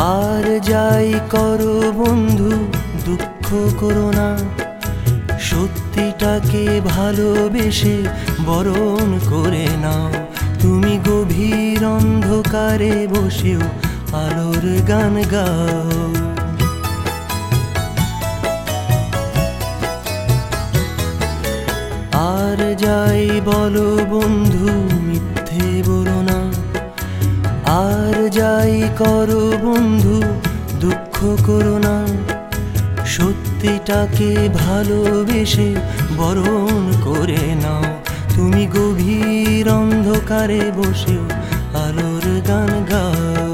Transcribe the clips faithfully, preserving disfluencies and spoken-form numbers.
আর যাই করো বন্ধু দুঃখ করো না, সত্যিটাকে ভালোবেসে বরণ করে নাও। তুমি গভীর অন্ধকারে বসেও আলোর গান গাও। আর যাই বলো বন্ধু মিথ্যে বলো না, আর যাই করো বন্ধু দুঃখ করো না, সত্যিটাকে ভালোবেসে বরণ করে নাও। তুমি গভীর অন্ধকারে বসেও আলোর গান গাও।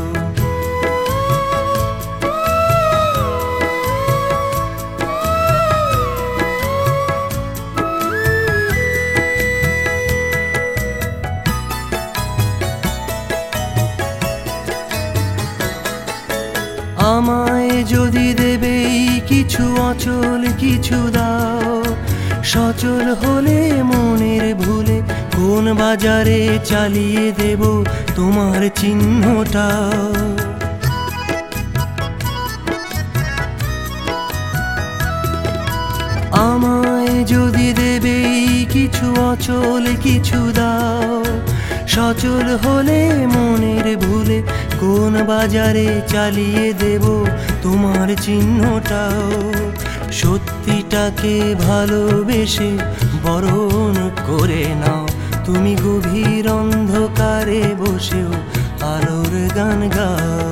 আমায় যদি দেবে কিছু অচল কিছু দাও, সচল হলে মনের ভুলে কোন বাজারে চালিয়ে দেব তোমার চিহ্নটা। আমায় যদি দেবে কিছু অচল কিছু দাও, সচল হলে মনের ভুলে কোন বাজারে চালিয়ে দেব তোমার চিহ্নটাও। সত্যিটাকে ভালোবেসে বরণ করে নাও। তুমি গভীর অন্ধকারে বসেও আলোর গান গাও।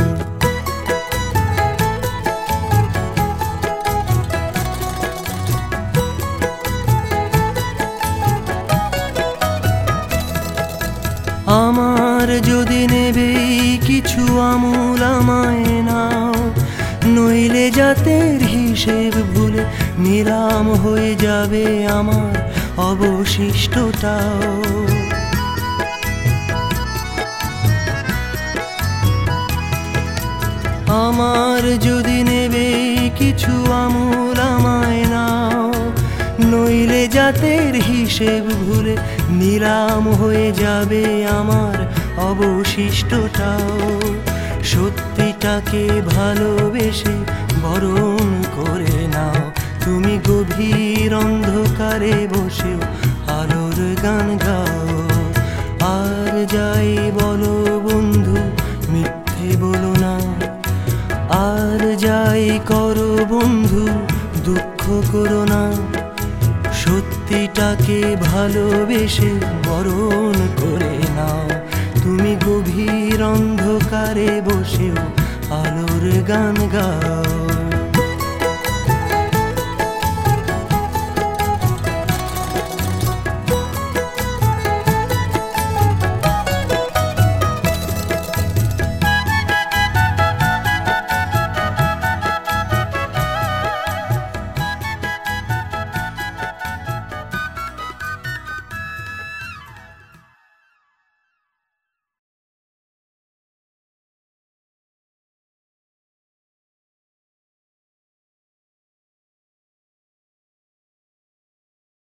আমার যদি নেবে কিছু আমূল আমায় নাও, নইলে জাতের হিসেব ভুলে নিলাম হয়ে যাবে আমার অবশিষ্টটাও। আমার যদি নেবে কিছু আমূল আমায় নাও, নইলে জাতের হিসেব ভুলে নিলাম হয়ে যাবে আমার অবশিষ্টটাও। সত্যিটাকে ভালোবেসে বরণ করে নাও। তুমি গভীর অন্ধকারে বসেও আলোর গান গাও। আর যাই বলো বন্ধু মিথ্যে বলো না, আর যাই করো বন্ধু দুঃখ করো না, সত্যিটাকে ভালোবেসে বরণ করে নাও। তুমি গভীর অন্ধকারে বসেও আলোর গান গাও।